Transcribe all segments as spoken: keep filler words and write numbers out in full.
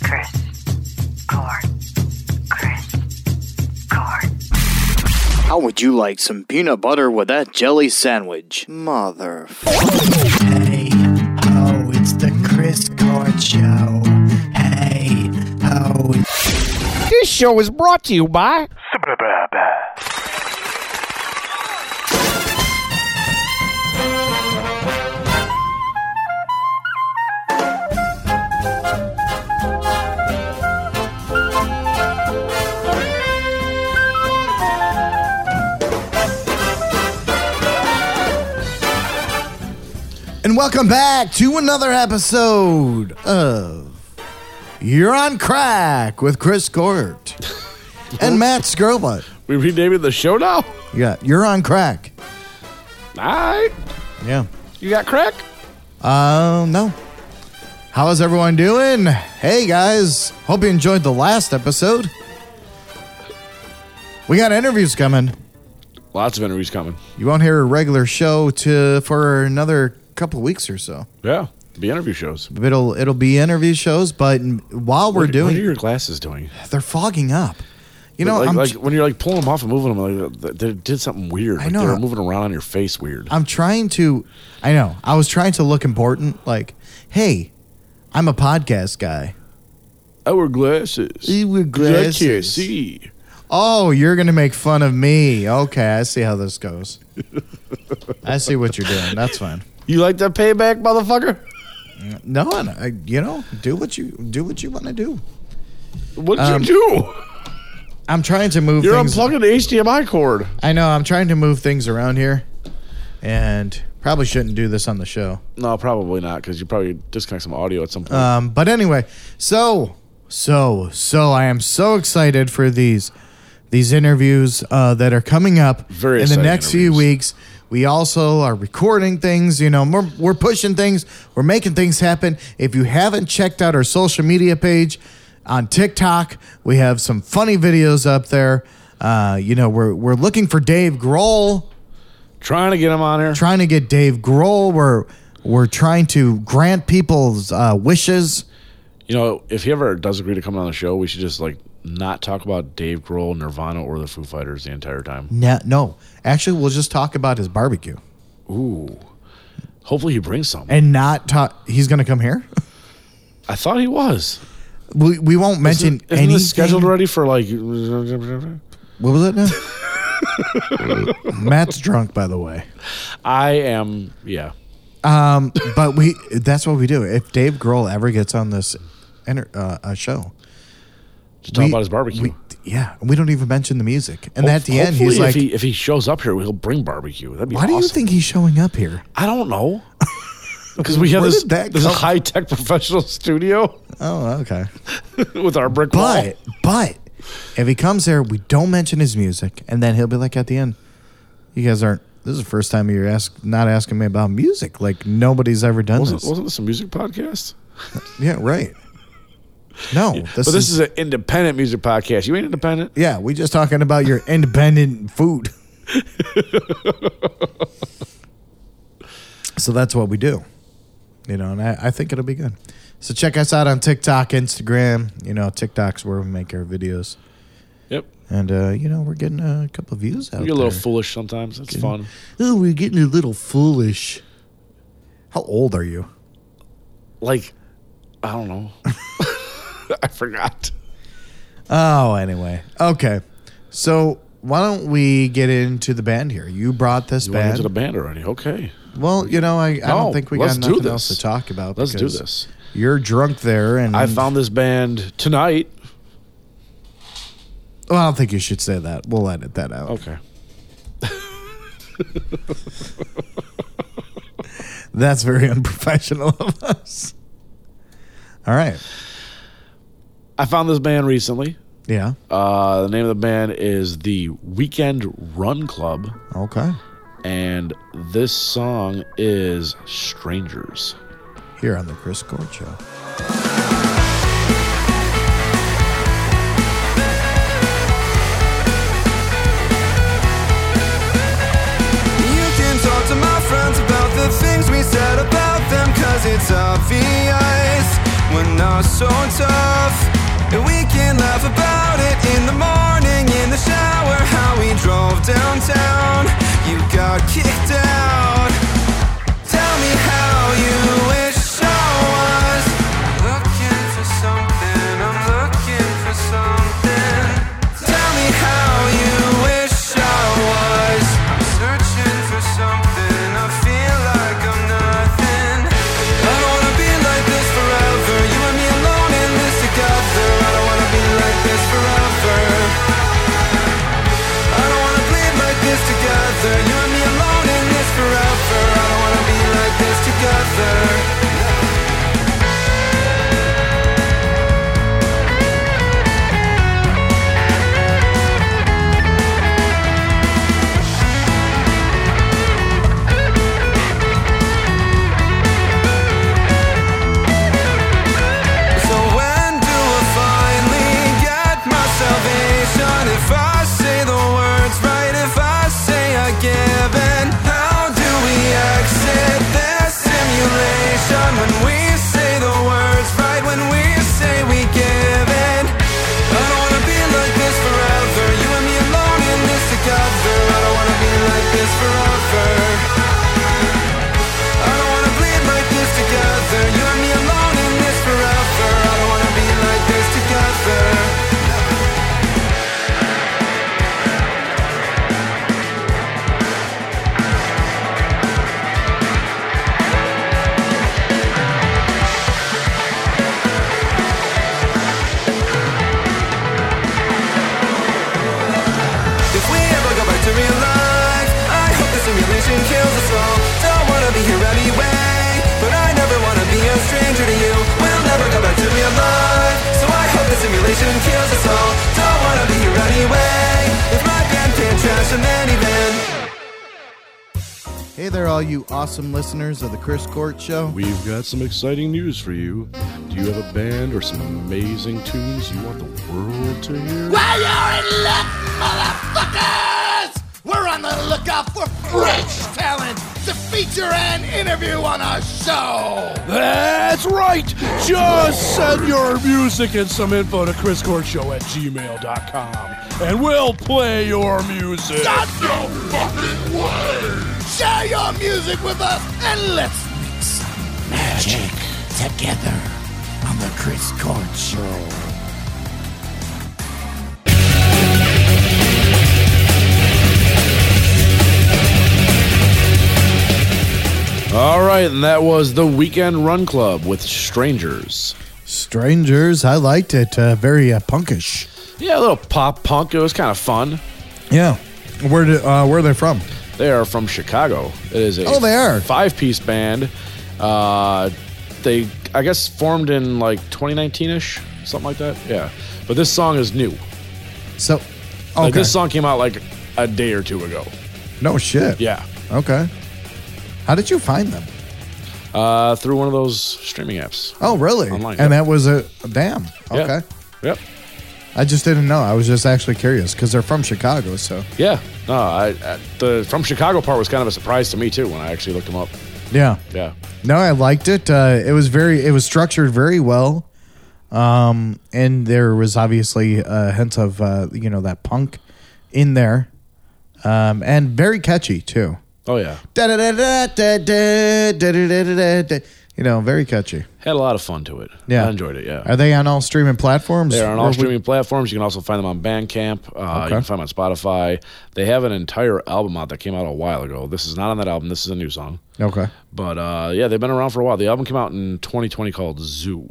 Chris Cord. Chris Cord. How would you like some peanut butter with that jelly sandwich? Mother. Hey, oh, it's the Chris Cord Show. Hey, oh. It's- This show is brought to you by... And welcome back to another episode of You're on Crack with Chris Cord and Matt Skrobutt. We renaming the show now? Yeah, You're on Crack. All right. Yeah. You got crack? Um, no. How is everyone doing? Hey, guys. Hope you enjoyed the last episode. We got interviews coming. Lots of interviews coming. You won't hear a regular show to for another couple weeks or so. Yeah. Be interview shows. It'll it'll be interview shows, but while we're what, doing, what are your glasses doing? they're fogging up. You know, like, I'm like when you're like pulling them off and moving them, like they did something weird. I Like know. they were moving around on your face weird. I'm trying to. I know. I was trying to look important. Like, hey, I'm a podcast guy. I wear glasses. You wear I can't glasses. see. Oh, you're gonna make fun of me. Okay, I see how this goes. I see what you're doing. That's fine. You like that payback, motherfucker? No, I, you know, do what you do. What you want to do. What'd Um, you do? I'm trying to move. You're things. unplugging the H D M I cord. I know. I'm trying to move things around here, and probably shouldn't do this on the show. No, probably not, because you probably disconnect some audio at some point. Um, but anyway, so so so I am so excited for these these interviews uh, that are coming up Very in the exciting next few interviews. weeks. We also are recording things. You know, we're, we're pushing things. We're making things happen. If you haven't checked out our social media page on TikTok, we have some funny videos up there. Uh, you know, we're we're looking for Dave Grohl. Trying to get him on here. Trying to get Dave Grohl. We're we're trying to grant people's uh, wishes. You know, if he ever does agree to come on the show, we should just like not talk about Dave Grohl, Nirvana, or the Foo Fighters the entire time. No, no. Actually, we'll just talk about his barbecue Ooh. Hopefully he brings some. and not talk. He's going to come here. I thought he was. We we won't mention Isn't, isn't anything. this scheduled already for like... What was it now? Matt's drunk, by the way. I am, yeah. Um, but we that's what we do. If Dave Grohl ever gets on this inter, uh, uh, show, Just talk we- about his barbecue. we- yeah, we don't even mention the music. And Ho- at the end, hopefully he's like, if he, if he shows up here, he'll bring barbecue. That'd be "Why do you awesome. think he's showing up here?" I don't know. Because we have Where this, did that this come- high-tech professional studio Oh, okay. with our brick wall. But but if he comes there, we don't mention his music, and then he'll be like at the end, "You guys aren't. This is the first time you're ask not asking me about music. Like nobody's ever done Wasn't, this." wasn't this a music podcast? Yeah, right. No, this but this is, is an independent music podcast. You ain't independent? yeah. We just talking about your independent food. So that's what we do, you know, and I, I think it'll be good. So check us out on TikTok, Instagram. You know, TikTok's where we make our videos, Yep. and uh, you know, we're getting a couple of views out We get a little there. foolish sometimes. It's fun. Oh, we're getting a little foolish. How old are you? Like, I don't know. I forgot. Oh, anyway. Okay. So why don't we get into the band here? You brought this You went band. into the band already. Okay. Well, you know, I, I No, don't think we got let's do nothing this. else to talk about. Let's do because this. You're drunk there, and I found this band tonight. Well, I don't think you should say that. We'll edit that out. Okay. That's very unprofessional of us. All right. I found this band recently. Yeah. Uh, the name of the band is the Weekend Run Club, Okay. and this song is Strangers. Here on the Chris Cord Show. You can talk to my friends about the things we said about them, cause it's obvious we're not so tough. And we can laugh about it in the morning, in the shower, how we drove downtown. You got kicked out. Tell me how you wish I was. Looking for something, I'm looking for something. Tell me how you wish I was. I'm searching for something, I feel like I'm nothing. I don't wanna be like this forever. You and me alone in this together. I don't wanna be like this forever. I don't wanna bleed like this together. You and me alone in this forever. I don't wanna be like this together. So when do I finally get my salvation? If I say the words right, if I say I give in, how do we exit this simulation? When we say the words right, when we say we give in. I don't wanna be like this forever. You and me alone in this together. I don't wanna be like this forever. I don't wanna bleed like this together. You and me alone in this forever. I don't wanna be like this together. If we ever go back to real life, I hope the simulation kills us all. Don't wanna be here anyway, but I never wanna be a stranger to you. We'll never go back to real life, so I hope the simulation kills us all. Don't wanna be here anyway, if my band can't trash a minivan. Hey there, all you awesome listeners of the Chris Court Show. We've got some exciting news for you. Do you have a band or some amazing tunes you want the world to hear? While you're in luck, motherfuckers! We're on the lookout for French talent to feature and interview on our show. That's right! Just send your music and some info to chriscourtshow at gmail dot com, and we'll play your music. Not no fucking way! Share your music with us and let's make some magic together on the Chris Court Show. All right, and that was the Weekend Run Club with Strangers. Strangers, I liked it. Uh, very uh, punkish. Yeah, a little pop punk. It was kind of fun. Yeah. Where did, uh, where are they from? They are from Chicago. It is a Oh, they are. five-piece band. Uh, they, I guess, formed in like twenty nineteen-ish, something like that. Yeah, but this song is new. So, okay. Like, this song came out like a day or two ago. No shit. Yeah, Okay. How did you find them? uh, through one of those streaming apps. Oh, really? Online, and yeah. that was a damn. Yeah. Okay. Yep. I just didn't know. I was just actually curious because they're from Chicago. So Yeah. No, I, I the from Chicago part was kind of a surprise to me too when I actually looked them up. yeah. Yeah. No, I liked it. Uh, it was very. It was structured very well, um, and there was obviously a hint of uh, you know that punk in there, um, and very catchy too. Oh yeah. Da da da da da da da da da da. You know, very catchy. Had a lot of fun to it. Yeah. I enjoyed it. Yeah. Are they on all streaming platforms? They're on Or all we- streaming platforms. You can also find them on Bandcamp. Uh, Okay. You can find them on Spotify. They have an entire album out that came out a while ago. This is not on that album. This is a new song. Okay. But uh, yeah, they've been around for a while. The album came out in twenty twenty called Zoo.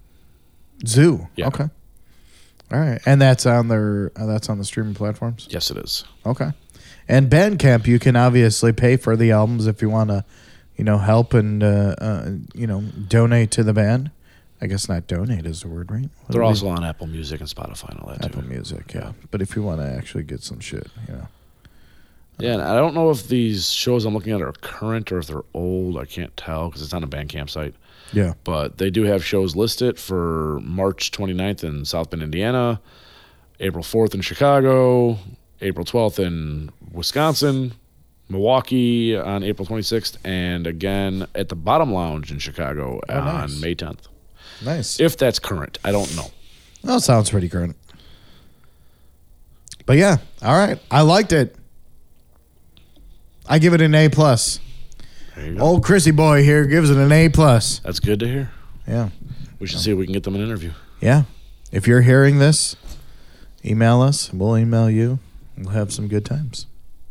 Zoo. Yeah. Okay. All right, and that's on their uh, that's on the streaming platforms. Yes, it is. Okay. And Bandcamp, you can obviously pay for the albums if you want to, you know, help and uh, uh, you know donate to the band. I guess not donate is the word, right? What They're do we- also on Apple Music and Spotify and all that Apple too. Music, yeah. But if you want to actually get some shit, you know. Yeah, and I don't know if these shows I'm looking at are current or if they're old. I can't tell because it's on a Bandcamp site. Yeah. But they do have shows listed for March twenty-ninth in South Bend, Indiana, April fourth in Chicago, April twelfth in Wisconsin, Milwaukee on April twenty-sixth, and again at the Bottom Lounge in Chicago Oh, on nice. May tenth. Nice. If that's current, I don't know. That sounds pretty current. But yeah, all right. I liked it. I give it an A plus. There you go. Old Chrissy boy here gives it an A plus. That's good to hear. Yeah. We should see if we can get them an interview. Yeah. If you're hearing this, email us. We'll email you. We'll have some good times.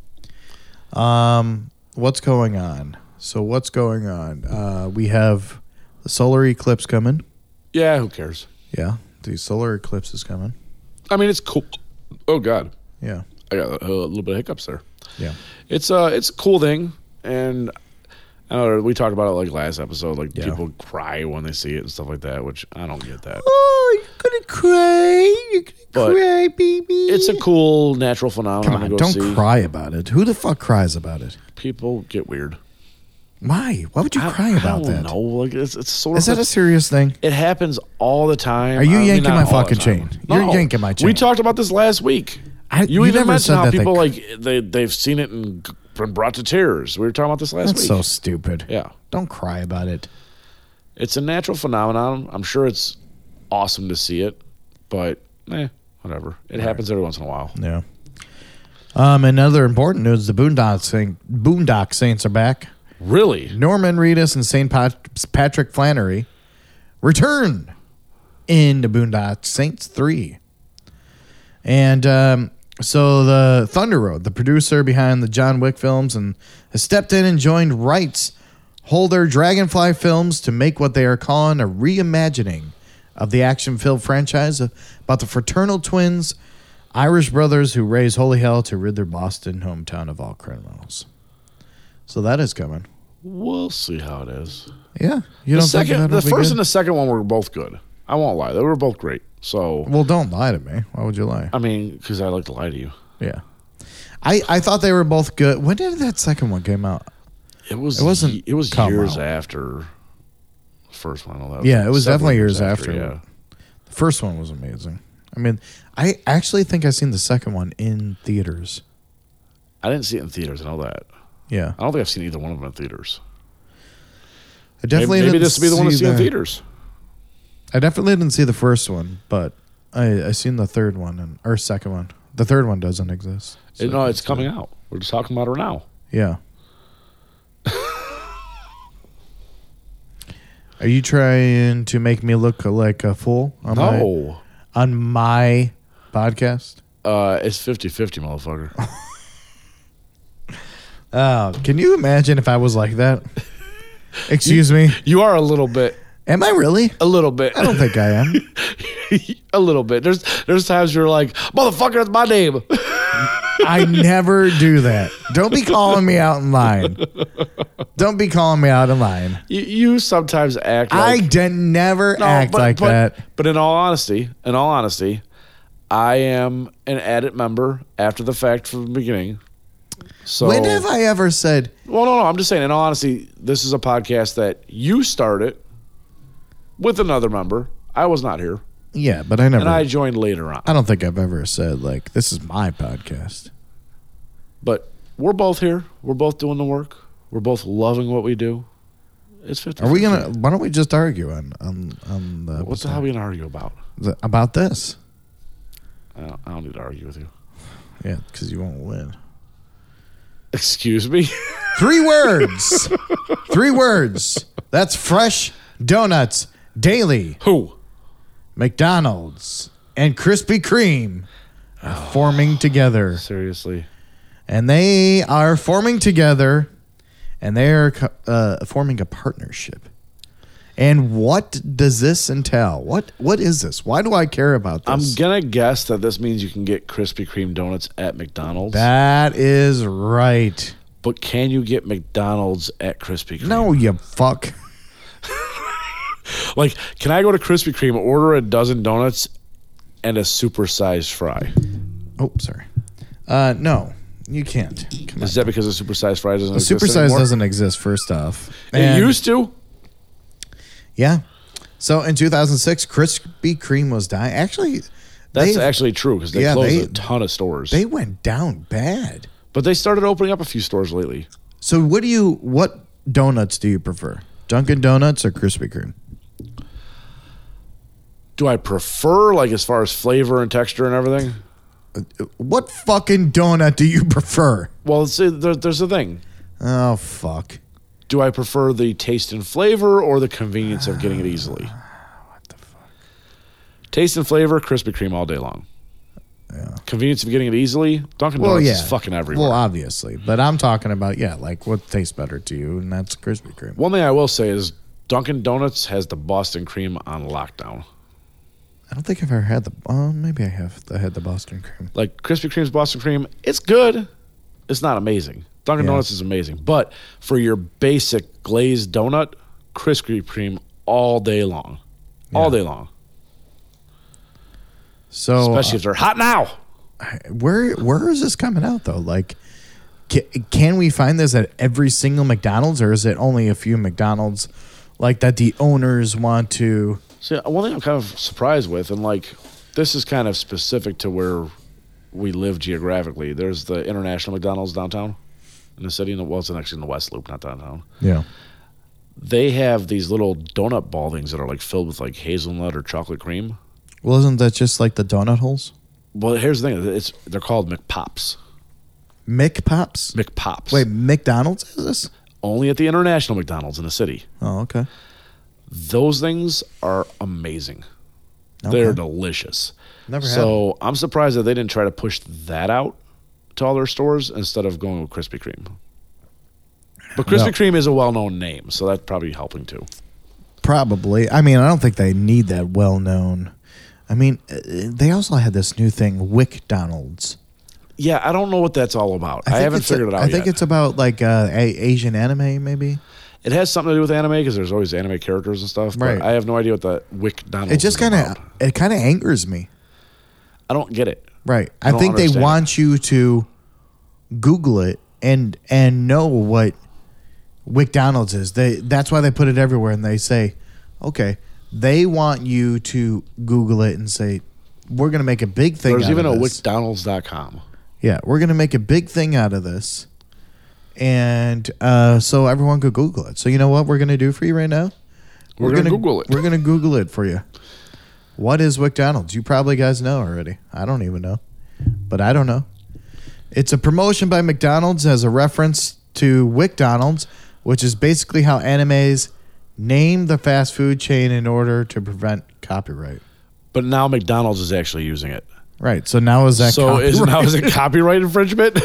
Um, what's going on? So what's going on? Uh, we have the solar eclipse coming. Yeah, who cares? Yeah, the solar eclipse is coming. I mean, it's cool. Oh God, Yeah. I got a, a little bit of hiccups there. Yeah. It's uh, it's a cool thing, and I know we talked about it like last episode. Like Yeah. people cry when they see it and stuff like that, which I don't get that. Oh, you're gonna cry. You're gonna But cry, baby. It's a cool natural phenomenon Come on, to go don't see. cry about it. Who the fuck cries about it? People get weird. Why? Why would you I, cry about I don't that? know. Like it's, it's sort Is of that a serious thing? it happens all the time. Are you I mean, yanking not my all the fucking time. chain? You're yanking my chain. We talked about this last week. I- you, you even never mentioned said how that they- people like they they've seen it and been brought to tears. We were talking about this last That's week. so stupid. Yeah, Don't cry about it. it's a natural phenomenon. I'm sure it's awesome to see it, but eh, whatever. It happens every once in a while. Yeah. Um, another important news: the Boondock Saint, Boondock Saints are back. Really? Norman Reedus and Saint Pat- Patrick Flannery return in the Boondock Saints three. And um, so the Thunder Road, the producer behind the John Wick films, and has stepped in and joined rights holder Dragonfly Films to make what they are calling a reimagining of the action film franchise about the fraternal twins, Irish brothers who raise holy hell to rid their Boston hometown of all criminals. So that is coming. We'll see how it is. Yeah, you The don't second, think the that'll be first good? and the second one were both good. I won't lie; they were both great. So, Well, don't lie to me. Why would you lie? I mean, because I like to lie to you. Yeah, I I thought they were both good. When did that second one came out? It was. It wasn't It was come years out. after the first one. All that. Yeah, it was several definitely years after. Yeah. The first one was amazing. I mean, I actually think I seen the second one in theaters. I didn't see it in theaters. I know that. Yeah, I don't think I've seen either one of them in theaters. I definitely maybe, maybe didn't this would be the one to see in the- theaters. I definitely didn't see the first one, but I I seen the third one and or second one. The third one doesn't exist. It- no, it's coming out. We're just talking about it now. Yeah. Are you trying to make me look like a fool on my No, on my podcast? uh, it's fifty-fifty, motherfucker. Oh, can you imagine if I was like that? Excuse me. You are a little bit. Am I really? A little bit. I don't think I am. a little bit. There's there's times you're like, motherfucker, that's my name. I never do that. Don't be calling me out in line. Don't be calling me out in line. you, you sometimes act I like did never No, act but- like but- that. But in all honesty, in all honesty, I am an added member after the fact from the beginning. So When have I ever said, Well, no, no. I'm just saying. In all honesty, this is a podcast that you started with another member. I was not here, yeah, but I never. and I joined later on. I don't think I've ever said, like, this is my podcast. But we're both here. We're both doing the work. We're both loving what we do. It's fifty. Are we going to, why don't we just argue on, on, on the, What the hell are we gonna argue about? the- about this? I don't, I don't need to argue with you. Yeah, because you won't win. Excuse me. Three words. Three words. That's fresh donuts daily. Who? McDonald's and Krispy Kreme are forming together. Seriously. And they are forming together, and they are co- uh, forming a partnership. And what does this entail? What What is this? Why do I care about I'm this? gonna guess that this means you can get Krispy Kreme donuts at McDonald's. That is right. But can you get McDonald's at Krispy Kreme? No, you fuck. Like, can I go to Krispy Kreme, order a dozen donuts, and a supersized fry? Oh, sorry. Uh, no, you can't. Come on. Is that because the supersized fry doesn't The exist supersize anymore? doesn't exist, first off. It And- used to. Yeah. So in two thousand six, Krispy Kreme was dying. Actually, That's they, actually true because they Yeah, closed they- a ton of stores. they went down bad. but they started opening up a few stores lately. So what do you what donuts do you prefer? Dunkin' Donuts or Krispy Kreme? Do I prefer, like, as far as flavor and texture and everything? What fucking donut do you prefer? Well, see, there, there's the thing. Oh, fuck. Do I prefer the taste and flavor or the convenience of getting it easily? What the fuck? Taste and flavor, Krispy Kreme all day long. Yeah. Convenience of getting it easily, Dunkin' Well, Donuts yeah. is fucking everywhere. Well, obviously. But I'm talking about, yeah, like what tastes better to you, and that's Krispy Kreme. One thing I will say is Dunkin' Donuts has the Boston cream on lockdown. I don't think I've ever had the. Oh, maybe I have. I had the Boston cream. Like Krispy Kreme's Boston cream, it's good. It's not amazing. Dunkin' Yeah. Donuts is amazing. But for your basic glazed donut, Krispy Kreme all day long. All Yeah. day long. So, Especially if they're hot now. uh, where where is this coming out though? Like, can, can we find this at every single McDonald's, or is it only a few McDonald's, like that the owners want to? See, one thing I'm kind of surprised with, and like this is kind of specific to where we live geographically. There's the International McDonald's downtown in the city, and it was actually in the West Loop, not downtown. Yeah. They have these little donut ball things that are like filled with like hazelnut or chocolate cream. Well, isn't that just like the donut holes? Well, here's the thing: it's they're called McPops. Mick Pops. McPops. Wait, McDonald's is this? Only at the International McDonald's in the city. Oh, okay. Those things are amazing. Okay. They're delicious. Never had So I'm surprised that they didn't try to push that out to all their stores instead of going with Krispy Kreme. But Krispy No. Kreme is a well-known name, so that's probably helping too. Probably. I mean, I don't think they need that well known. I mean, uh, they also had this new thing, WickDonald's. Yeah, I don't know what that's all about. I, think haven't it's figured a- it out I think yet. it's about like uh, a- Asian anime, maybe. It has something to do with anime because there's always anime characters and stuff. But Right. I have no idea what the WickDonald's It just is kind of about. it kind of angers me. I don't get it. Right. I I, don't think they understand want you to Google it and and know what WickDonald's is. They that's why they put it everywhere, and they say, okay, they want you to Google it and say, we're going to make a big thing. There's out even of a this. wickdonalds dot com. Yeah, we're going to make a big thing out of this. And uh, so everyone could Google it. So you know what we're going to do for you right now? We're gonna Google it. We're going to Google it for you. What is WickDonald's? You probably guys know already. I don't even know. But I don't know. It's a promotion by McDonald's as a reference to WickDonald's, which is basically how animes name the fast food chain in order to prevent copyright. But now McDonald's is actually using it. Right. So now is that So copyright? is now is it copyright infringement?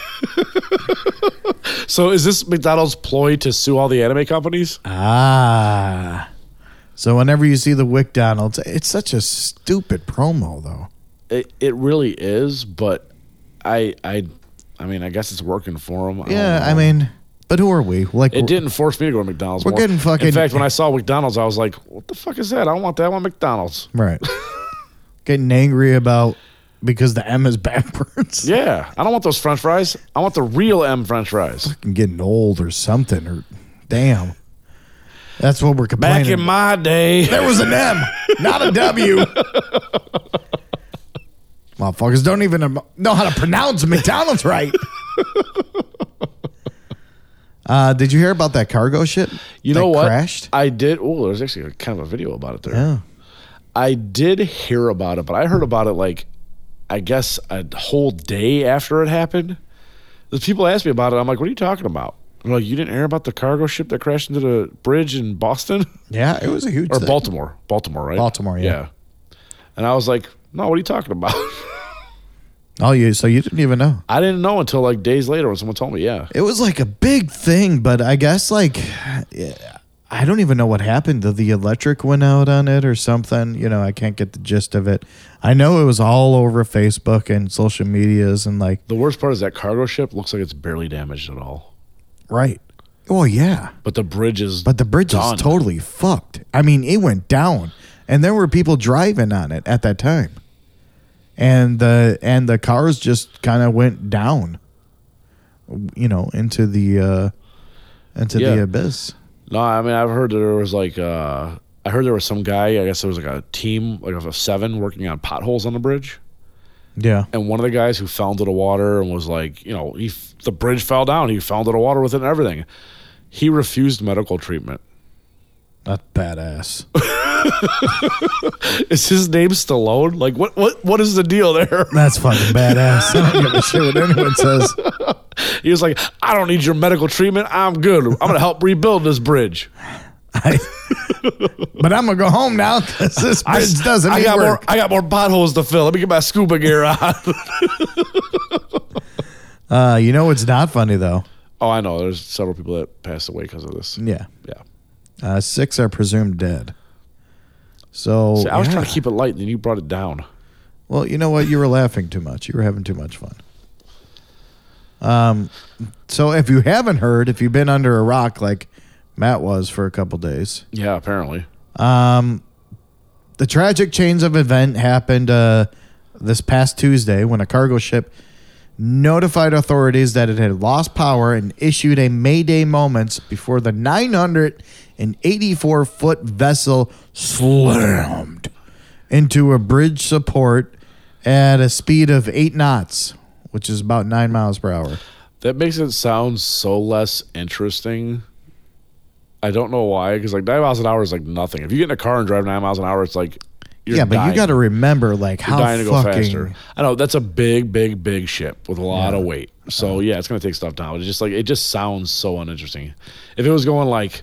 So is this McDonald's ploy to sue all the anime companies? Ah. So whenever you see the WickDonald's, it's such a stupid promo, though. It it really is, but I I I mean I guess it's working for them. Yeah, I mean, but who are we? Like, It didn't force me to go to McDonald's. We're more. getting fucking- In fact, when I saw McDonald's, I was like, "What the fuck is that? I don't want that. I want McDonald's." right? Getting angry about because the M is backwards. Yeah, I don't want those French fries. I want the real M French fries. Fucking getting old or something. Or damn, that's what we're complaining. Back in my day, there was an M, not a W. Motherfuckers don't even know how to pronounce McDonald's right. Uh, did you hear about that cargo ship? you that know what? Crashed. I did. Oh, there's actually a, kind of a video about it there. Yeah. I did hear about it, but I heard about it like, I guess a whole day after it happened. The people asked me about it. I'm like, "What are you talking about?" I'm like, "You didn't hear about the cargo ship that crashed into the bridge in Boston Yeah, it was a huge or thing. Baltimore? Baltimore, right? Baltimore, yeah. And I was like, "No, what are you talking about?" Oh, you so you didn't even know. I didn't know until like days later when someone told me. Yeah, It was like a big thing, but I guess like yeah, I don't even know what happened. The, the electric went out on it or something. You know, I can't get the gist of it. I know it was all over Facebook and social medias and like the worst part is that cargo ship looks like it's barely damaged at all, right. Oh yeah, but the bridge is. but the bridge done. is totally fucked. I mean, it went down, and there were people driving on it at that time, and the and the cars just kind of went down. You know, into the uh, into Yeah. the abyss. No, I mean I've heard there was like uh, I heard there was some guy. I guess there was like a team like of seven working on potholes on the bridge, Yeah. and one of the guys who fell into the water and was like, you know, he f- the bridge fell down. He fell into the water with it and everything. He refused medical treatment. That's badass. Is his name Stallone? Like, what, what, what is the deal there? That's fucking badass. I don't give a shit what anyone says. He was like, I don't need your medical treatment. I'm good. I'm going to help rebuild this bridge. I, but I'm gonna go home now because this bridge I, doesn't I need got work. more. I got more potholes to fill. Let me get my scuba gear on. Uh, you know what's not funny though? Oh, I know. There's several people that passed away because of this. Yeah, Yeah. uh, six are presumed dead. So See, I was yeah. trying to keep it light, and then you brought it down. Well, you know what? You were laughing too much. You were having too much fun. Um, so if you haven't heard, if you've been under a rock like Matt was for a couple days, Yeah, apparently. um, the tragic chains of event happened uh, this past Tuesday when a cargo ship notified authorities that it had lost power and issued a mayday moments before the nine hundred eighty-four foot vessel slammed into a bridge support at a speed of eight knots, which is about nine miles per hour. That makes it sound so less interesting. I don't know why, because like nine miles an hour is like nothing. If you get in a car and drive nine miles an hour, it's like you're yeah, but dying. you got to remember like You're how dying to go fucking faster. I know that's a big, big, big ship with a lot of weight. So yeah, it's gonna take stuff down. It's just like it just sounds so uninteresting. If it was going like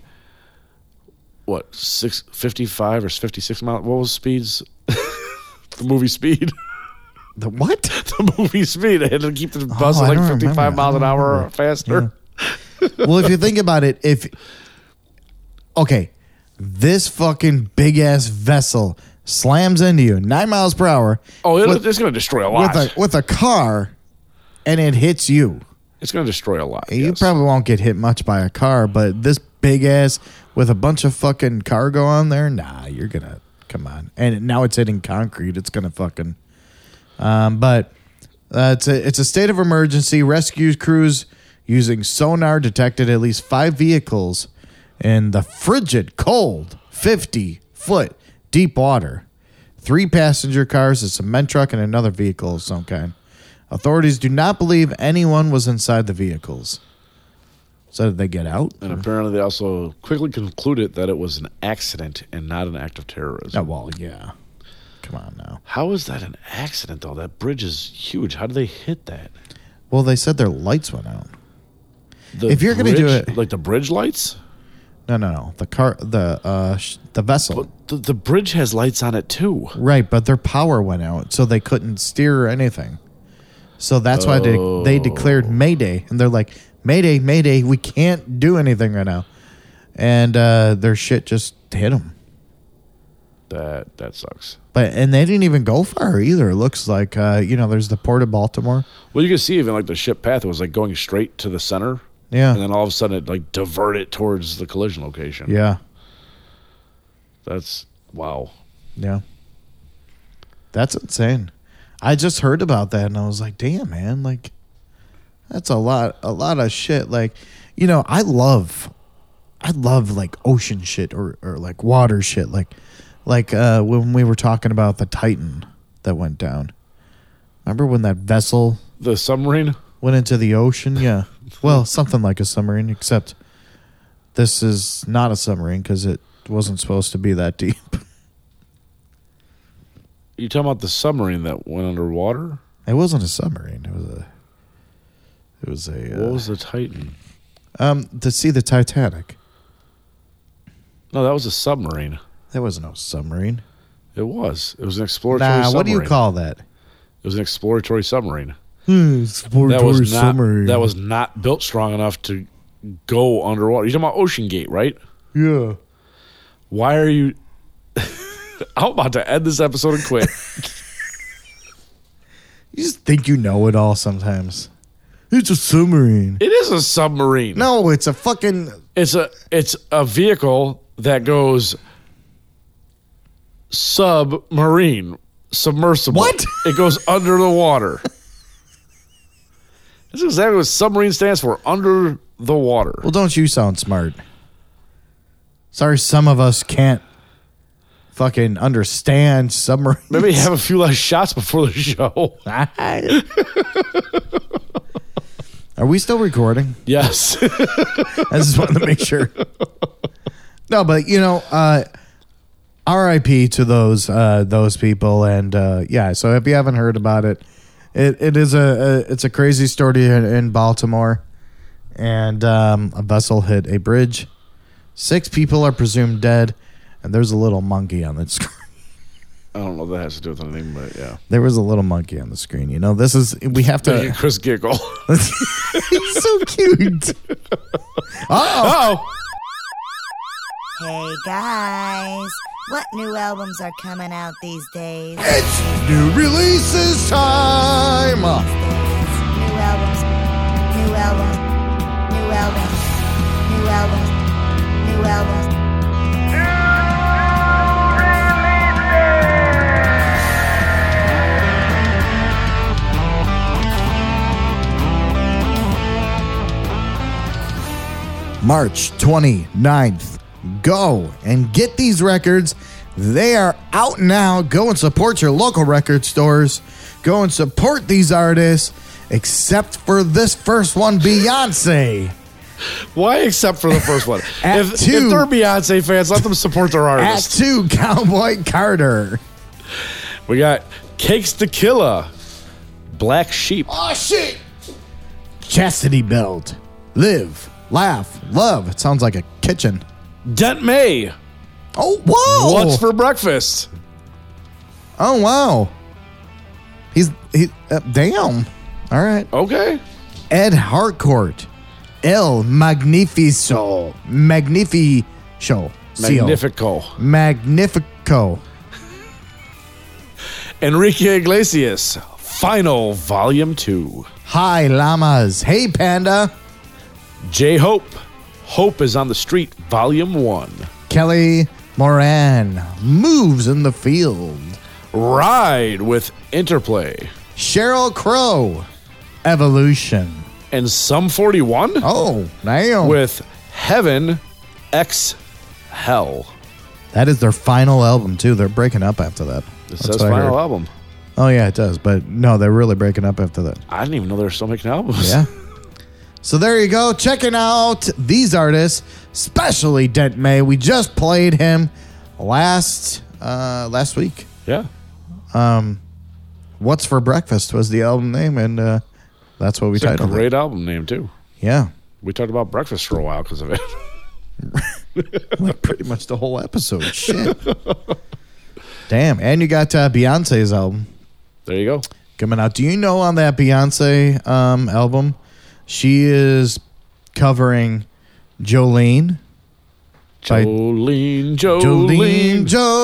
what six fifty five or fifty six miles, what was speeds? The movie Speed. the what? The movie Speed. They had to keep the bus Oh, at I like don't fifty five remember. miles I an don't hour remember. faster. Well, if you think about it, if okay, this fucking big ass vessel slams into you nine miles per hour. Oh, it, with, it's gonna destroy a lot. with a with a car, and it hits you. It's gonna destroy a lot. You yes. probably won't get hit much by a car, but this big ass with a bunch of fucking cargo on there, nah, you're gonna come on. And now it's hitting concrete. It's gonna fucking. Um, but uh, it's a it's a state of emergency. Rescue crews using sonar detected at least five vehicles in the frigid, cold, fifty foot deep water. Three passenger cars, a cement truck, and another vehicle of some kind. Authorities do not believe anyone was inside the vehicles. So did they get out? And apparently, they also quickly concluded that it was an accident and not an act of terrorism. Oh, well, yeah. Come on now. How is that an accident, though? That bridge is huge. How did they hit that? Well, they said their lights went out. The If you're gonna do bridge- it- like the bridge lights, No, no, no. The car, the uh, sh- the vessel. but the, the bridge has lights on it too. Right, but their power went out, so they couldn't steer or anything. So that's why they they declared Mayday, and they're like, Mayday, Mayday, we can't do anything right now, and uh, their shit just hit them. That that sucks. But and they didn't even go far either. It looks like uh, you know, there's the Port of Baltimore. Well, you can see even like the ship path was like going straight to the center, Yeah, and then all of a sudden it like diverted towards the collision location. yeah, That's wow. yeah. That's insane. I just heard about that and I was like, damn, man, like that's a lot, a lot of shit. Like, you know, I love, I love like ocean shit or, or like water shit. Like, like uh, when we were talking about the Titan that went down. Remember when that vessel The submarine. went into the ocean? Yeah. Well, something like a submarine, except this is not a submarine because it wasn't supposed to be that deep. You talking about the submarine that went underwater? It wasn't a submarine. It was a. It was a. Uh, What was the Titan? um to see the Titanic? No, that was a submarine. That was no submarine. It was. It was an exploratory Nah, submarine. what do you call that? It was an exploratory submarine. Exploratory That was not. That was not built strong enough to go underwater. You're talking about Ocean Gate, right? Yeah. Why are you? I'm about to end this episode and quit. You just think you know it all sometimes. It's a submarine. It is a submarine. No, it's a fucking. It's a it's a vehicle that goes submarine, submersible. What? It goes under the water. That's exactly what submarine stands for. Under the water. Well, don't you sound smart? Sorry, some of us can't fucking understand submarines. Maybe have a few less shots before the show. Are we still recording? Yes. I just wanted to make sure. No, but you know, uh, R I P to those uh, those people, and uh, yeah. So if you haven't heard about it, it, it is a, a it's a crazy story in, in Baltimore, and um, a vessel hit a bridge. Six people are presumed dead, and there's a little monkey on the screen. I don't know if that has to do with anything, but yeah. There was a little monkey on the screen. You know, this is we have to. Making Chris giggle. He's so cute. Oh. Hey guys, what new albums are coming out these days? It's new releases time. New albums, new albums, new albums, new albums, new albums. March twenty-ninth. Go and get these records. They are out now. Go and support your local record stores. Go and support these artists, except for this first one, Beyonce. Why except for the first one? At if, two, if they're Beyonce fans, let them support their At artists. two, Cowboy Carter. We got Cakes Tequila, Black Sheep, Oh, shit. Chastity Belt. Live, laugh, love. It sounds like a kitchen. Dent May, Oh, whoa. What's for Breakfast? Oh, wow. He's, he, uh, damn. All right. Okay. Ed Harcourt. El Magnifico. Magnifico. Magnifico. Magnifico. Enrique Iglesias, Final Volume two. Hi, llamas. Hey, panda. J Hope, Hope is on the Street, Volume one. Kelly Moran. Moves in the field. Ride with Interplay. Sheryl Crow. Evolution. And Sum forty-one Oh, damn. with Heaven X Hell. That is their final album, too. They're breaking up after that. It That's says what I final heard. album. Oh, yeah, it does. But no, they're really breaking up after that. I didn't even know they were still making albums. Yeah. So there you go. Checking out these artists, especially Dent May. We just played him last uh, last week. Yeah. What's for Breakfast was the album name, and uh, that's what we It's a titled great it. album name, too. Yeah. We talked about breakfast for a while because of it. Like pretty much the whole episode. Shit. Damn. And you got uh, Beyonce's album There you go. coming out. Do you know on that Beyonce um, album, she is covering Jolene? by Jolene, Jolene, Jolene.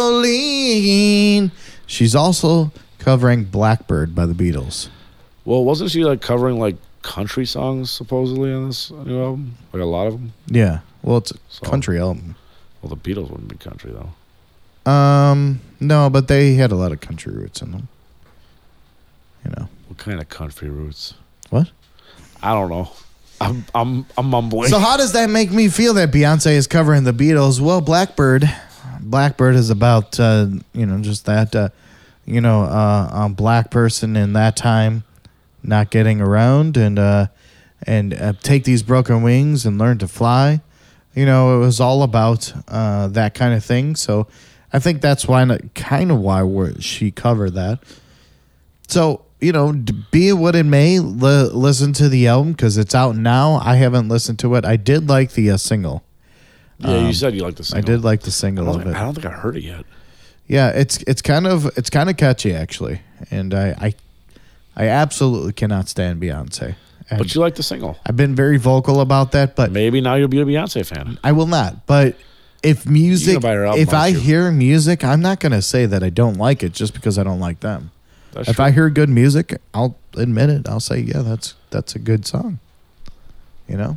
Jolene. She's also covering Blackbird by the Beatles. Well, wasn't she like covering like country songs supposedly on this new album? Like a lot of them? Yeah. Well, it's a So- country album. Well, the Beatles wouldn't be country though. Um, no, but they had a lot of country roots in them. You know. What kind of country roots? What? I don't know. I'm I'm I'm mumbling. So how does that make me feel that Beyonce is covering the Beatles? Well, Blackbird, Blackbird is about uh, you know just that uh, you know uh, a black person in that time not getting around and uh, and uh, take these broken wings and learn to fly. You know, it was all about uh, that kind of thing. So I think that's why kind of why we're, she covered that. So. You know, be it what it may, li- listen to the album because it's out now. I haven't listened to it. I did like the uh, single. yeah, you said you liked the I single. did like the I single don't, of think, it. I don't think I heard it yet. Yeah, it's it's kind of it's kind of catchy actually, and I I, I absolutely cannot stand Beyonce. And But you like the single. I've been very vocal about that, but Maybe now you'll be a Beyonce fan. I will not. But if music, buy her album, if I aren't you? hear music, I'm not going to say that I don't like it just because I don't like them. That's If true. I hear good music, I'll admit it. I'll say, yeah, that's that's a good song. You know?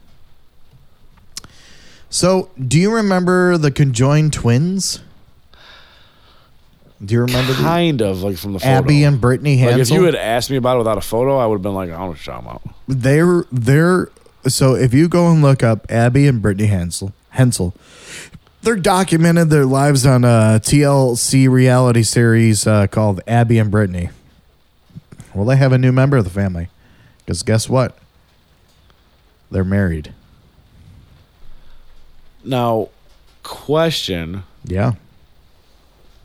So, do you remember the conjoined twins? Do you remember the kind of like from the photo. Abby and Brittany Like Hansel? if you had asked me about it without a photo, I would have been like, I don't know what you're talking about. They're they're so if you go and look up Abby and Brittany Hansel, Hensel, they're documented their lives on a T L C reality series uh, called Abby and Brittany. Well, they have a new member of the family. Because guess what? They're married. Now, question: Yeah.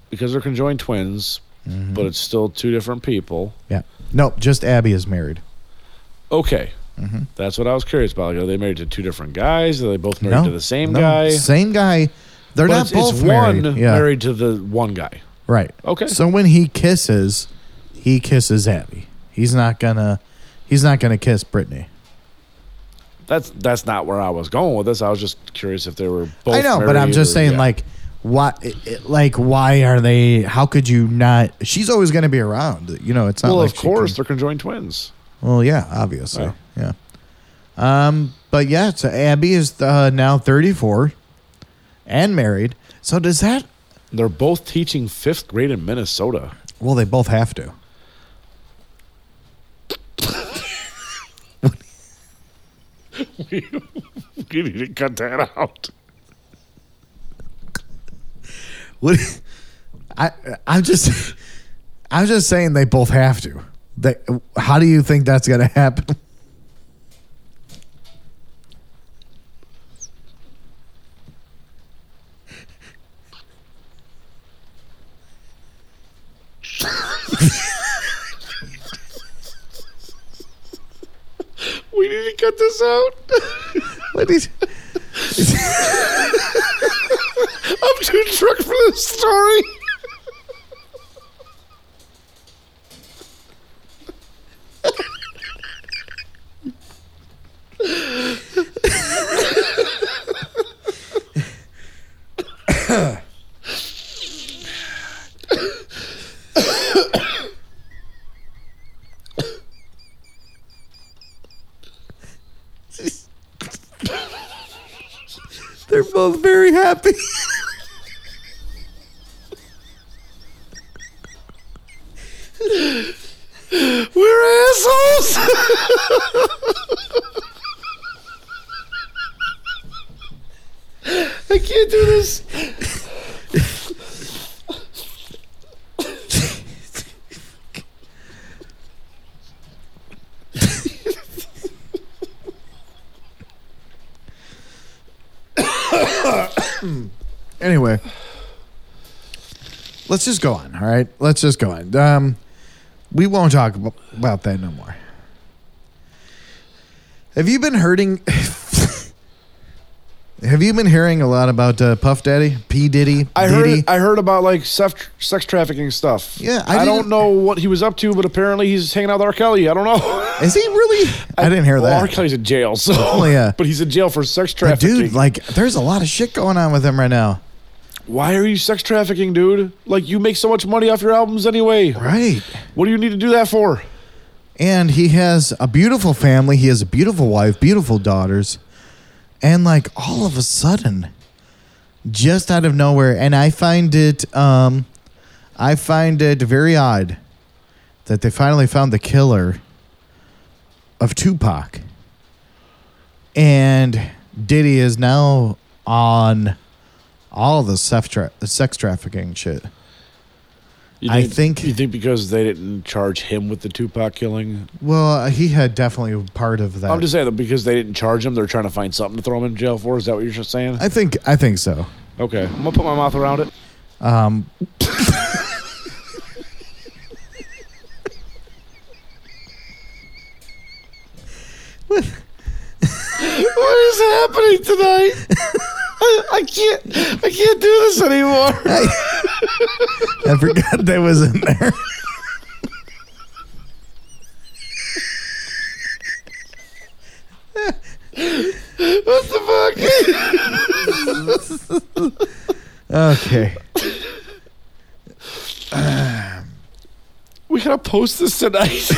because they're conjoined twins, Mm-hmm. but it's still two different people. Yeah. Nope, just Abby is married. Okay. Mm-hmm. That's what I was curious about. Like, are they married to two different guys? Are they both married No, to the same no, guy? Same guy. They're But not it's, both it's married. one yeah. married to the one guy. Right. Okay. So when he kisses, he kisses Abby. He's not gonna he's not gonna kiss Brittany. That's that's not where I was going with this. I was just curious if they were both I know, but I'm married just or- saying yeah. like why it- like why are they how could you not she's always gonna be around. You know, it's not Well, like of she course, can- they're conjoined twins. well, yeah, obviously. Oh. Yeah. Um but yeah, so Abby is uh, now thirty-four and married. So does that They're both teaching fifth grade in Minnesota. well they both have to. We need to cut that out. What I I'm just I'm just saying they both have to. They, how do you think that's going to happen? We need to cut this out. What is, I'm too drunk for this story. they're both very happy. We're assholes. I can't do this. Anyway, let's just go on. All right, let's just go on. Um, we won't talk ab- about that no more. Have you been hurting? Have you been hearing a lot about uh, Puff Daddy, P Diddy, I Diddy? heard. I heard about like sex, sex trafficking stuff. Yeah, I I, don't didn't- know what he was up to, but apparently he's hanging out with R. Kelly. I don't know. Is he really? I didn't hear Well, R. that. Kelly's in jail, so Oh, yeah. but he's in jail for sex But trafficking. dude, like, there's a lot of shit going on with him right now. Why are you sex trafficking, dude? Like, you make so much money off your albums anyway. Right. What do you need to do that for? And he has a beautiful family. He has a beautiful wife, beautiful daughters. And like all of a sudden, just out of nowhere, and I find it um I find it very odd that they finally found the killer of Tupac. And Diddy is now on all the sex, tra- sex trafficking shit. You I think- you think because they didn't charge him with the Tupac killing. Well, uh, he had definitely part of that. I'm just saying that because they didn't charge him, they're trying to find something to throw him in jail for. Is that what you're just saying? I think I think so. Okay, I'm gonna put my mouth around it. Um, What is happening tonight? I, I can't. I can't do this anymore. I forgot that was in there. What the fuck? Okay. We gotta post this tonight.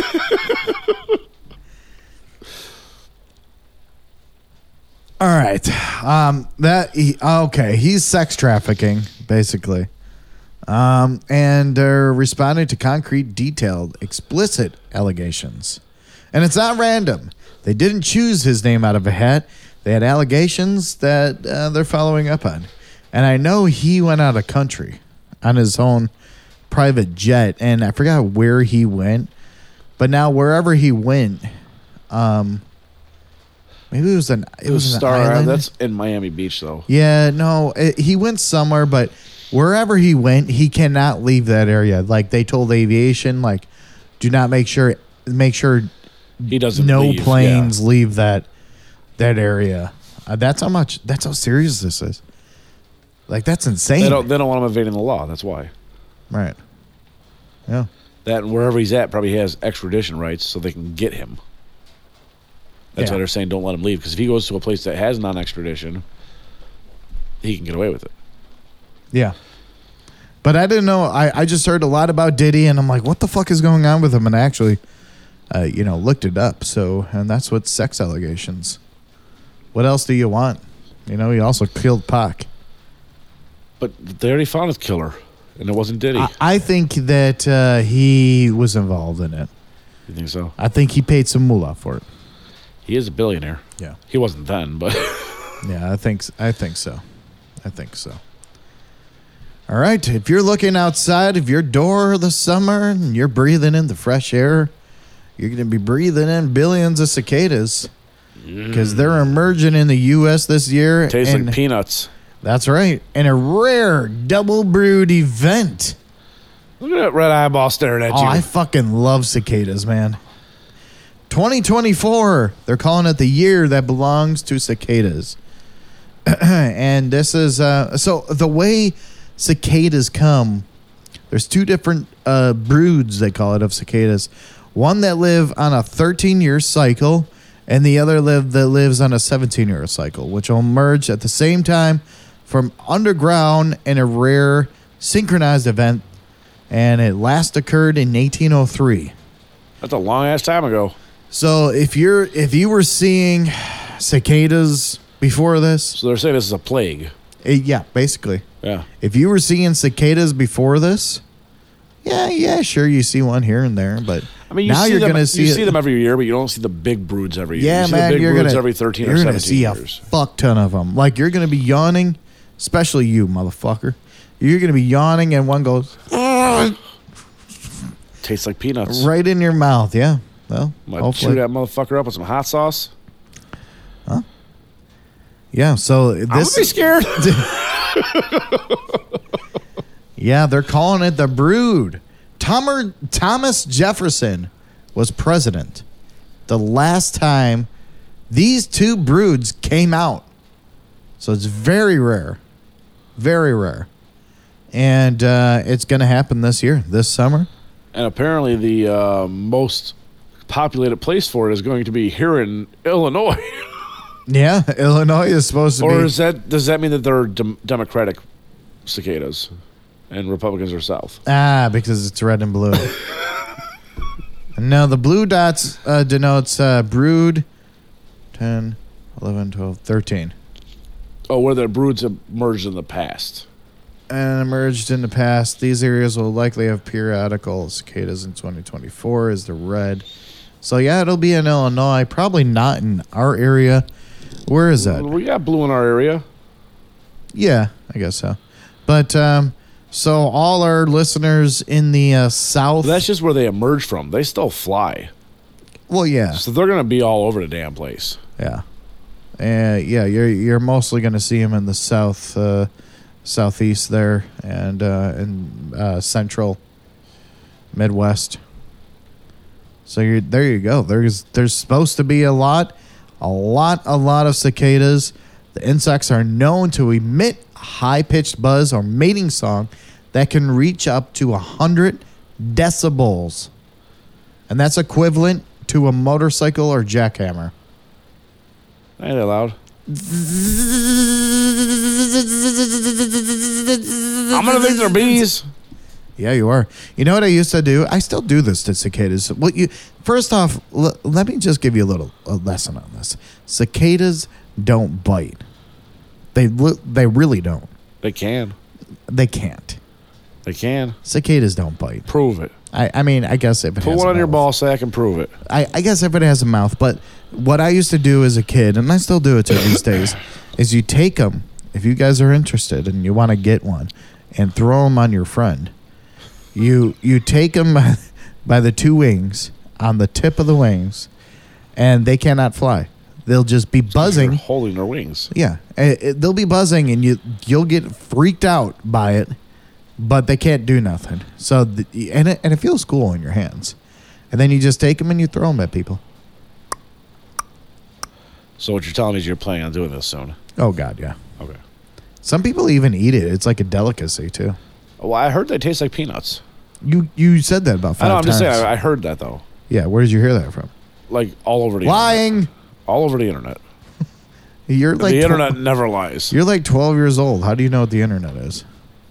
All right. Um, that he, okay. He's sex trafficking, basically. Um, and they're responding to concrete, detailed, explicit allegations. And it's not random. They didn't choose his name out of a hat. They had allegations that uh, they're following up on. And I know he went out of country on his own private jet, and I forgot where he went. But now wherever he went, um, maybe it was an it, It was was an Star island. Island. That's in Miami Beach, though. Yeah, no, it, he went somewhere, but wherever he went, he cannot leave that area. Like they told aviation, like do not make sure make sure He doesn't no leave, planes yeah. leave that that area. Uh, that's how much. That's how serious this is. Like that's insane. They don't, they don't want him evading the law. That's why. Right. Yeah. That and wherever he's at probably has extradition rights so they can get him. That's Yeah. why they're saying don't let him leave. Because if he goes to a place that has non-extradition, he can get away with it. Yeah. But I didn't know. I, I just heard a lot about Diddy, and I'm like, what the fuck is going on with him? And I actually, uh, you know, looked it up. So, and that's what sex allegations. What else do you want? You know, he also killed Pac. But they already found his killer, and it wasn't Diddy. I, I think that uh, he was involved in it. You think so? I think he paid some moolah for it. He is a billionaire. Yeah. He wasn't then, but Yeah, I think I think so. I think so. All right, if you're looking outside of your door this summer and you're breathing in the fresh air, you're going to be breathing in billions of cicadas because they're emerging in the U S this year. tastes and like peanuts. That's right, in a rare double brewed event. Look at that red eyeball staring at Oh, you. I fucking love cicadas, man. twenty twenty-four, they're calling it the year that belongs to cicadas. And this is, uh, so the way cicadas come, there's two different uh, broods, they call it, of cicadas. One that live on a thirteen-year cycle, and the other live that lives on a seventeen-year cycle, which will emerge at the same time from underground in a rare synchronized event, and it last occurred in eighteen oh three. That's a long ass time ago. So if you're if you were seeing cicadas before this, So they're saying this is a plague. it, yeah, basically, Yeah. if you were seeing cicadas before this, yeah, yeah, sure, you see one here and there, but I mean, you now see you're them, gonna see you it- see them every year, but you don't see the big broods every year. Yeah, you see man, the big you're broods gonna every thirteen you're or gonna seventeen see years. a fuck ton of them. Like you're gonna be yawning, especially you, motherfucker. You're gonna be yawning, and one goes Tastes like peanuts. right in your mouth. Yeah, well, Might chew hopefully, that motherfucker up with some hot sauce. yeah. So I'm gonna this, be scared. yeah, they're calling it the Brood. Tomer, Thomas Jefferson was president the last time these two broods came out. So it's very rare. Very rare. And uh, it's going to happen this year, this summer. And apparently, the uh, most populated place for it is going to be here in Illinois. Yeah, Illinois is supposed to Or be. is that does that mean that they're dem- Democratic cicadas and Republicans are South? Ah, because it's red and blue. No, the blue dots uh, denotes uh, brood ten, eleven, twelve, thirteen. Oh, where the broods emerged in the past. And emerged in the past. These areas will likely have periodical cicadas in twenty twenty-four is the red. So, yeah, it'll be in Illinois. Probably not in our area. Where is that? We got blue in our area. Yeah, I guess so. But, um, so all our listeners in the uh, south. That's just where they emerge from. They still fly. Well, yeah. So they're going to be all over the damn place. Yeah. Uh, yeah, you're you're mostly going to see them in the south, uh, southeast there, and uh, in uh, central, Midwest. So you're, there you go. There's there's supposed to be a lot, a lot, a lot of cicadas. The insects are known to emit a high-pitched buzz or mating song that can reach up to one hundred decibels. And that's equivalent to a motorcycle or jackhammer. Ain't that loud? I'm going to think they're bees. Yeah, you are. You know what I used to do? I still do this to cicadas. What you first off, l- let me just give you a little a lesson on this. Cicadas don't bite. They li- they really don't. They can. They can't. They can. Cicadas don't bite. Prove it. I, I mean, I guess if it Put has one a on your mouth. ball sack and prove it. I, I guess if it has a mouth, but what I used to do as a kid, and I still do it to these days, is you take them, if you guys are interested and you want to get one, and throw them on your friend. You you take them by, by the two wings, on the tip of the wings, and they cannot fly. they'll just be buzzing. You're holding their wings. Yeah, it, it- they'll be buzzing, and you you'll get freaked out by it, but they can't do nothing. So the, and it and it feels cool in your hands, and then you just take them and you throw them at people. So what you're telling me is you're planning on doing this soon? Oh God, yeah. Okay. Some people even eat it. It's like a delicacy too. Well, I heard they taste like peanuts. You you said that about five I know. I'm times. just saying. I, I heard that though. Yeah, where did you hear that from? Like all over the Lying. internet. All over the internet. You're like the tw- internet never lies. You're like twelve years old. How do you know what the internet is?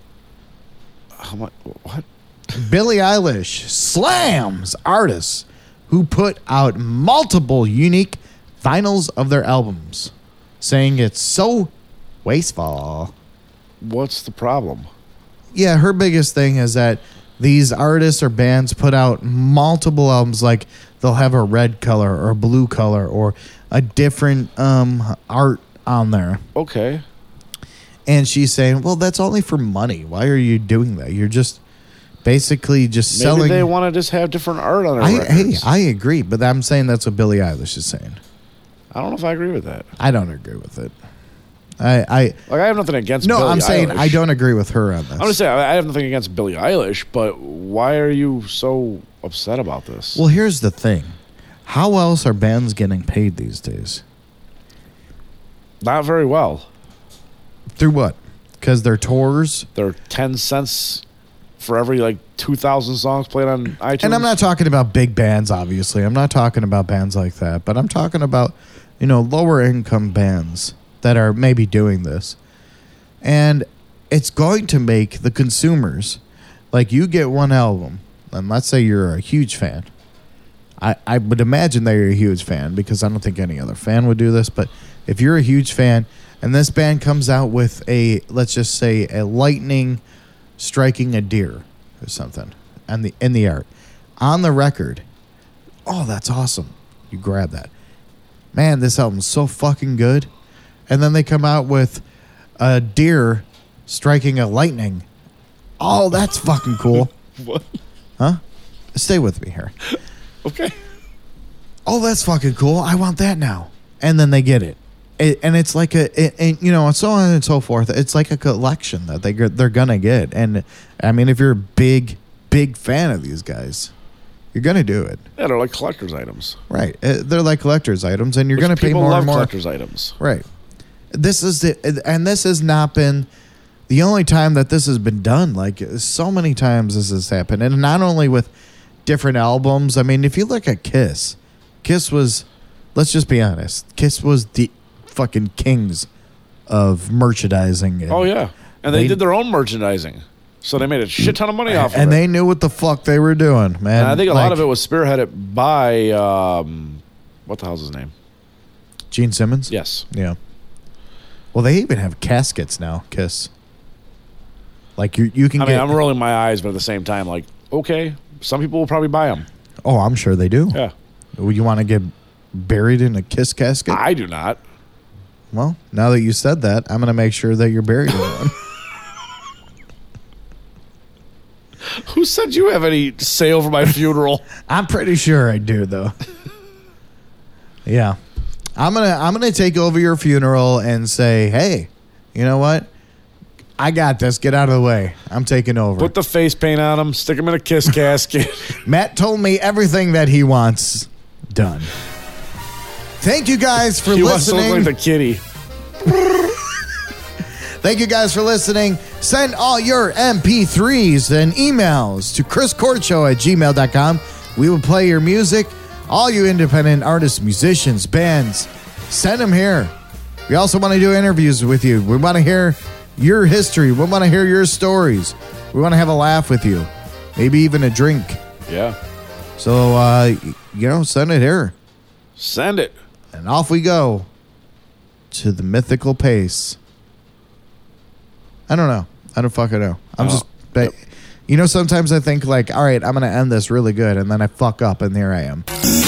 I'm like, what? Billie Eilish slams artists who put out multiple unique vinyls of their albums, saying it's so wasteful. What's the problem? Yeah, her biggest thing is that these artists or bands put out multiple albums, like they'll have a red color or a blue color or a different um, art on there. Okay. And she's saying, well, that's only for money. Why are you doing that? You're just basically just Maybe selling. they want to just have different art on their I, hey, records. I agree, but I'm saying that's what Billie Eilish is saying. I don't know if I agree with that. I don't agree with it. I, I Like I have nothing against. no, Billie I'm saying Eilish. I don't agree with her on this. I'm just saying I have nothing against Billie Eilish, but why are you so upset about this? Well, here's the thing: how else are bands getting paid these days? Not very well. Through what? Because their tours. They're ten cents for every like two thousand songs played on iTunes. And I'm not talking about big bands, obviously. I'm not talking about bands like that. But I'm talking about, you know, lower income bands that are maybe doing this. And it's going to make the consumers, like you get one album, and let's say you're a huge fan. I, I would imagine that you're a huge fan because I don't think any other fan would do this. But if you're a huge fan and this band comes out with a, let's just say, a lightning striking a deer or something and the in the art on the record, oh, that's awesome. You grab that. Man, this album's so fucking good. And then they come out with a deer striking a lightning. Oh, that's fucking cool. What? Huh? Stay with me here. Okay. Oh, that's fucking cool. I want that now. And then they get it. It, and it's like a, it, and, you know, and so on and so forth. It's like a collection that they they're gonna get. And I mean, if you're a big, big fan of these guys, you're gonna do it, Yeah, they're like collector's items. right? Uh, They're like collector's items, and you're Which gonna pay people more love and more. collector's items. Right. This is the, and this has not been the only time that this has been done. Like so many times this has happened, and not only with different albums. I mean, if you look at Kiss, Kiss was, let's just be honest, Kiss was the fucking kings of merchandising. And Oh yeah, and they, They- did their own merchandising, so they made a shit ton of money off of and it. they knew what the fuck they were doing, man. And I think a lot Like of it was spearheaded by um, what the hell's his name? Gene Simmons. Yes. Yeah. Well, they even have caskets now. Kiss. Like you, you can I mean, get. I'm rolling my eyes, but at the same time, like, okay, some people will probably buy them. oh, I'm sure they do. Yeah, You want to get buried in a Kiss casket? I do not. Well, now that you said that, I'm going to make sure that you're buried in one. Who said you have any say over my funeral? I'm pretty sure I do, though. Yeah, I'm gonna I'm gonna take over your funeral and say, hey, you know what? I got this. Get out of the way. I'm taking over. Put the face paint on him, stick him in a Kiss casket. Matt told me everything that he wants done. Thank you guys for He wants to listening. look like the kitty. Thank you guys for listening. Send all your M P threes and emails to chris court show at gmail dot com. We will play your music. All you independent artists, musicians, bands, send them here. We also want to do interviews with you. We want to hear your history. We want to hear your stories. We want to have a laugh with you. Maybe even a drink. Yeah. So, uh, you know, send it here. Send it. And off we go to the mythical pace. I don't know. I don't fucking know. I'm Oh, just, but, you know, sometimes I think like, all right, I'm going to end this really good. And then I fuck up and there I am.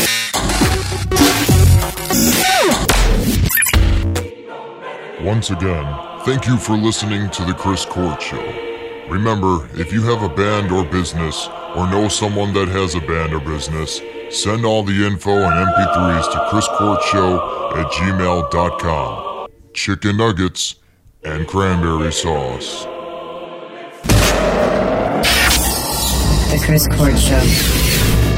Once again, thank you for listening to The Chris Court Show. Remember, if you have a band or business, or know someone that has a band or business, Send all the info and M P threes to chriscourtshow at gmail dot com. Chicken nuggets and cranberry sauce. The Chris Court Show.